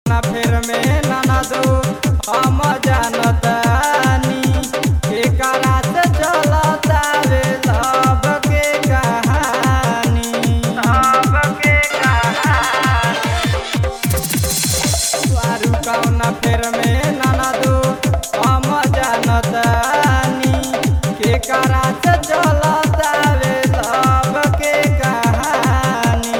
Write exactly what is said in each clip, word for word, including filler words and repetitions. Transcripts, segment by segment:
ना फेर में नाना दो हम जानतानी एकरा से चलता वे लब के कहानी लब के कहानी वारू कौना फेर में नाना दो हम जानतानी एकरा से चलता वे लब के कहानी।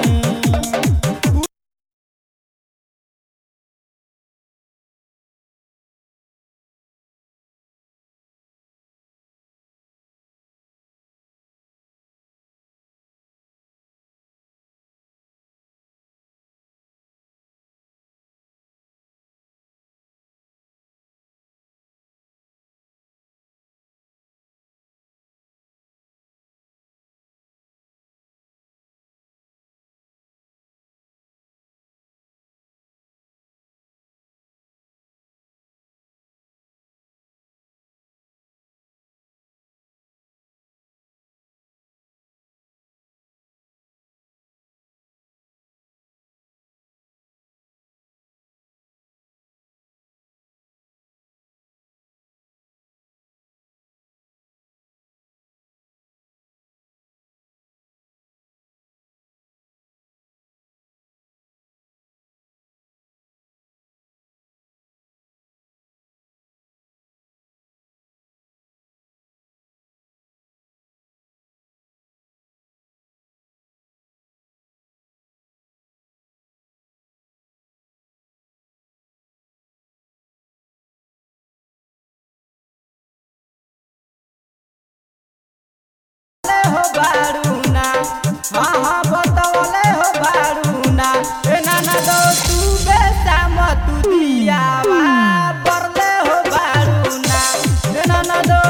हो बारूना हाँ हाँ बतवले हो बारूना ए नाना दो तू बेटा मत दिया बरले हो बारूना ए नाना दो